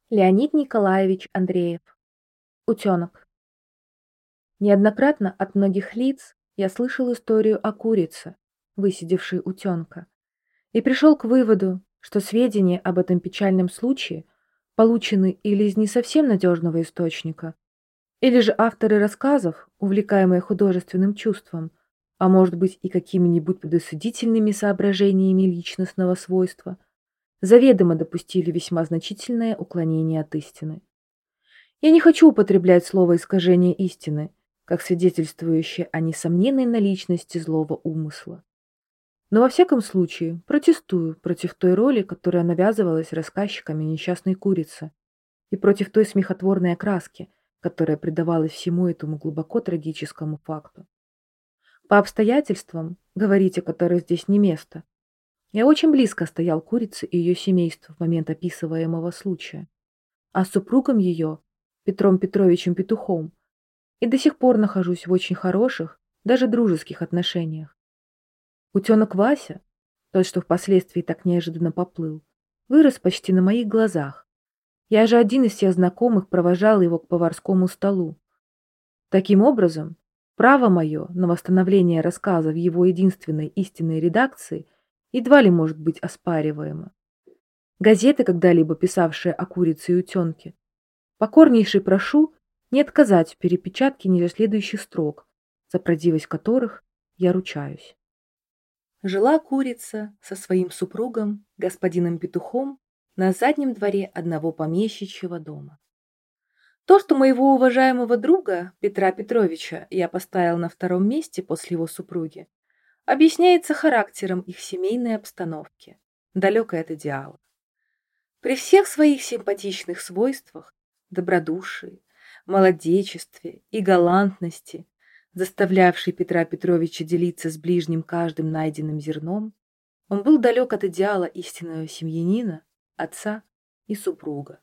Леонид Николаевич Андреев. Утенок. Неоднократно от многих лиц я слышал историю о курице, высидевшей утенка, и пришел к выводу, что сведения об этом печальном случае получены или из не совсем надежного источника, или же авторы рассказов, увлекаемые художественным чувством, а может быть и какими-нибудь предосудительными соображениями личностного свойства, заведомо допустили весьма значительное уклонение от истины. Я не хочу употреблять слово «искажение истины», как свидетельствующее о несомненной наличности злого умысла. Но во всяком случае протестую против той роли, которая навязывалась рассказчиками несчастной курицы, и против той смехотворной окраски, которая придавалась всему этому глубоко трагическому факту. По обстоятельствам, говорить о которых здесь не место, я очень близко стоял к курице и ее семейству в момент описываемого случая, а с супругом ее, Петром Петровичем Петухом, и до сих пор нахожусь в очень хороших, даже дружеских отношениях. Утенок Вася, тот, что впоследствии так неожиданно поплыл, вырос почти на моих глазах. Я же один из всех знакомых провожал его к поварскому столу. Таким образом, право мое на восстановление рассказа в его единственной истинной редакции едва ли может быть оспариваемо. Газеты, когда-либо писавшие о курице и утенке, покорнейше прошу не отказать в перепечатке ниже следующих строк, за правдивость которых я ручаюсь. Жила курица со своим супругом, господином Петухом, на заднем дворе одного помещичьего дома. То, что моего уважаемого друга Петра Петровича я поставил на втором месте после его супруги, объясняется характером их семейной обстановки, далекой от идеала. При всех своих симпатичных свойствах, добродушии, молодечестве и галантности, заставлявшей Петра Петровича делиться с ближним каждым найденным зерном, он был далек от идеала истинного семьянина, отца и супруга.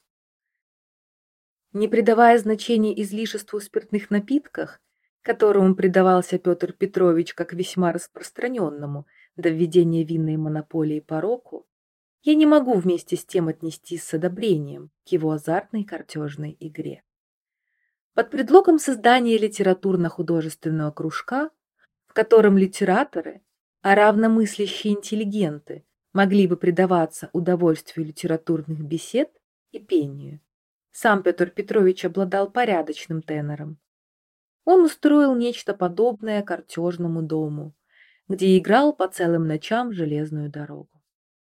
Не придавая значения излишеству в спиртных напитках, которому предавался Петр Петрович как весьма распространенному до введения винной монополии пороку, я не могу вместе с тем отнестись с одобрением к его азартной картежной игре. Под предлогом создания литературно-художественного кружка, в котором литераторы, а равномыслящие интеллигенты могли бы предаваться удовольствию литературных бесед и пению, сам Петр Петрович обладал порядочным тенором. Он устроил нечто подобное картежному дому, где играл по целым ночам железную дорогу.